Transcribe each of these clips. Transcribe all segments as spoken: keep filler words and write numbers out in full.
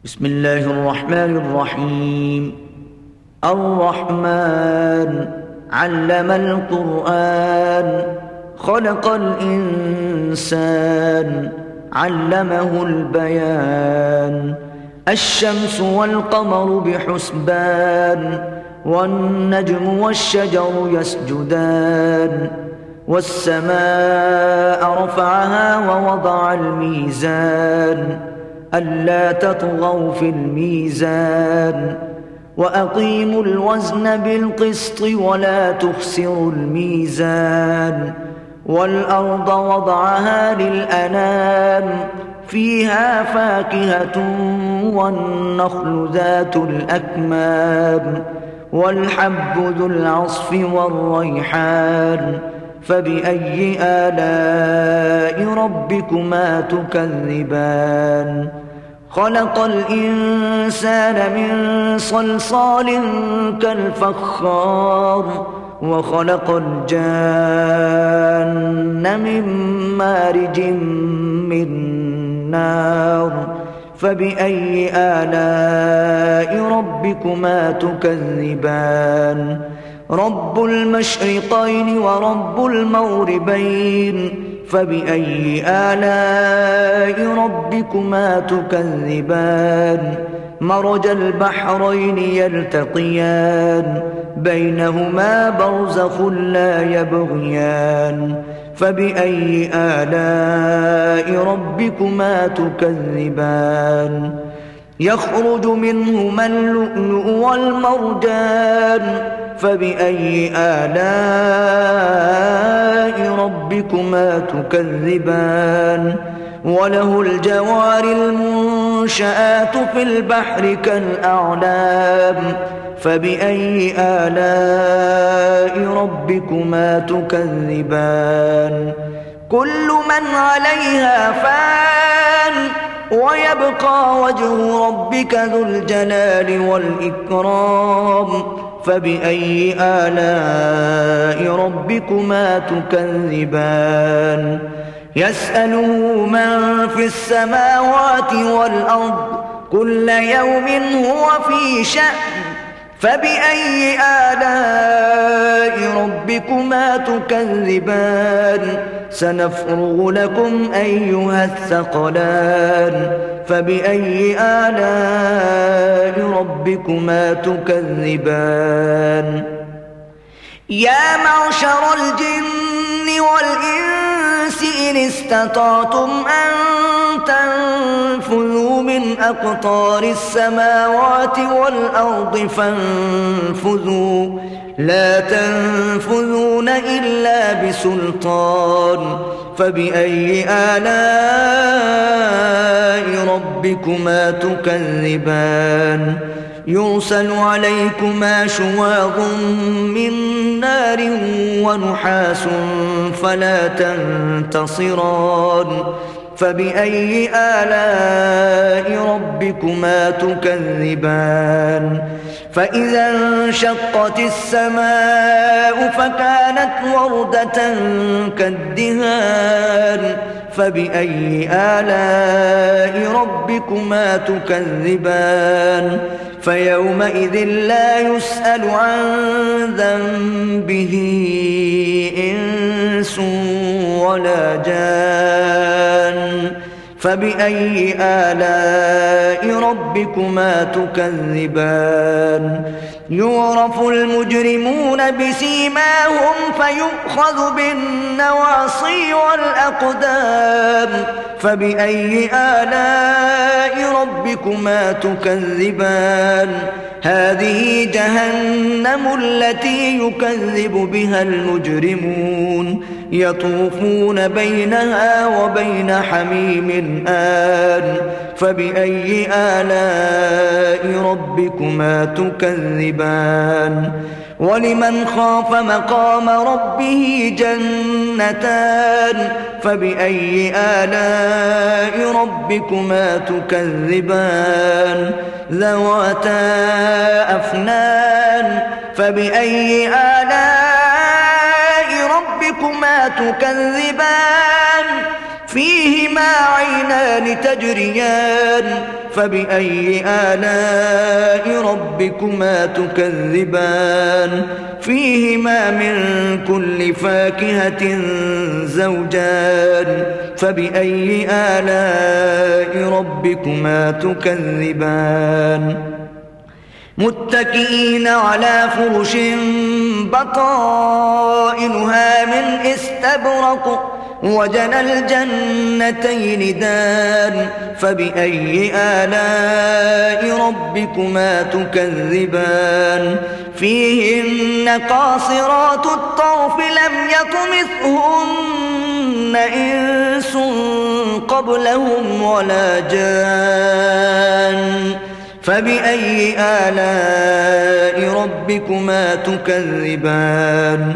بسم الله الرحمن الرحيم. الرحمن علم القرآن خلق الإنسان علمه البيان. الشمس والقمر بحسبان والنجم والشجر يسجدان. والسماء رفعها ووضع الميزان ألا تطغوا في الميزان وأقيموا الوزن بالقسط ولا تخسروا الميزان. والأرض وضعها للأنام فيها فاكهة والنخل ذات الأكمام والحب ذو العصف والريحان. فبأي آلاء ربكما تكذبان؟ خلق الإنسان من صلصال كالفخار وخلق الجان من مارج من نار. فبأي آلاء ربكما تكذبان؟ رب المشرقين ورب المغربين. فبأي آلاء ربكما تكذبان؟ مرج البحرين يلتقيان بينهما برزخ لا يبغيان. فبأي آلاء ربكما تكذبان؟ يخرج منهما اللؤلؤ والمرجان. فبأي آلاء ربكما تكذبان؟ وله الجوار المنشآت في البحر كالأعلام. فبأي آلاء ربكما تكذبان؟ كل من عليها فان ويبقى وجه ربك ذو الجلال والإكرام. فبأي آلاء ربكما تكذبان؟ يسأله من في السماوات والأرض كل يوم هو في شأن. فبأي آلاء ربكما تكذبان؟ سنفرغ لكم أيها الثقلان. فبأي آلاء ربكما تكذبان؟ يا معشر الجن والإنس إن استطعتم أن تنفذوا من أقطار السماوات والأرض فانفذوا لا تنفذون إلا بسلطان. فبأي آلاء ربكما تكذبان؟ يرسل عليكما شواظ من نار ونحاس فلا تنتصران. فبأي آلاء ربكما تكذبان؟ فإذا انشقت السماء فكانت وردة كالدهان. فبأي آلاء ربكما تكذبان؟ فيومئذ لا يسأل عن ذنبه إنس ولا جان. فبأي آلاء ربكما تكذبان؟ يعرف المجرمون بسيماهم فيؤخذ بالنواصي والأقدام. فبأي آلاء ربكما تكذبان؟ هذه جهنم التي يكذب بها المجرمون يطوفون بينها وبين حميم آن. فبأي آلاء ربكما تكذبان؟ ولمن خاف مقام ربه جنتان. فبأي آلاء ربكما تكذبان؟ ذواتا أفنان. فبأي آلاء ربكما تكذبان؟ فيهما عينان تجريان فبأي آلاء ربكما تكذبان فيهما من كل فاكهة زوجان فبأي آلاء ربكما تكذبان متكئين على فرش بطائنها من استبرق وجنى الجنتين دان فبأي آلاء ربكما تكذبان فيهن قاصرات الطرف لم يطمثهن إنس قبلهم ولا جان فبأي آلاء ربكما تكذبان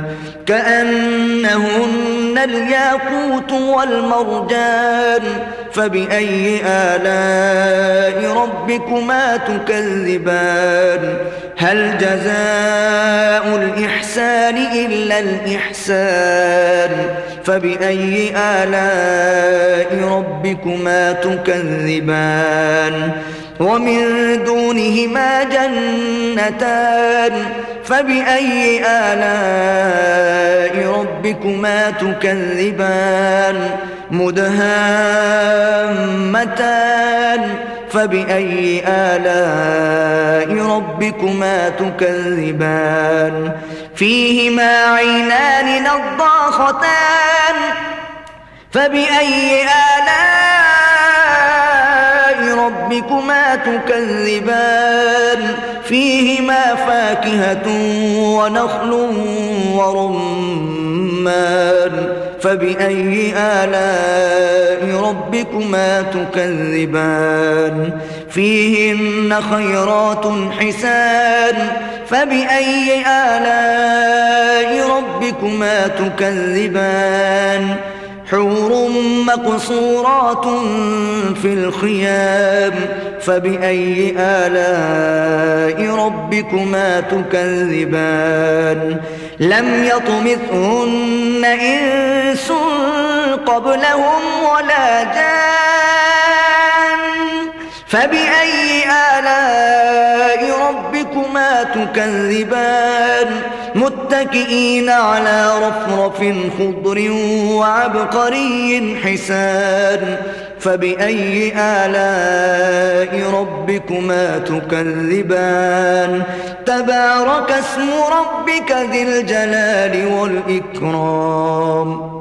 كأنهن الياقوت والمرجان فبأي آلاء ربكما تكذبان هل جزاء الإحسان إلا الإحسان فبأي آلاء ربكما تكذبان ومن دونهما جنتان فبأي آلاء ربكما تكذبان مدهامتان فبأي آلاء ربكما تكذبان فيهما عينان نضاختان فبأي آلاء ربكما تكذبان فيهما فاكهة ونخل ورمان فبأي آلاء ربكما تكذبان فيهن خيرات حسان فبأي آلاء ربكما تكذبان حور مقصورات في الخيام فبأي آلاء ربكما تكذبان لم يطمثهن إنس قبلهم ولا جان فبأي آلاء ربكما تكذبان متكئين على رفرف خضر وعبقري حسان فبأي آلاء ربكما تكذبان تبارك اسم ربك ذي الجلال والإكرام